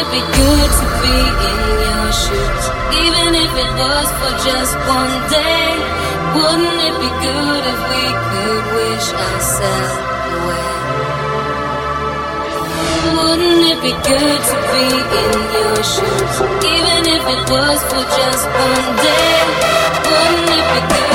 it be good to be in your shoes? Even if it was for just one day. Wouldn't it be good if we could wish ourselves away? Wouldn't it be good to be in your shoes? Even if it was for just one day. Wouldn't it be good?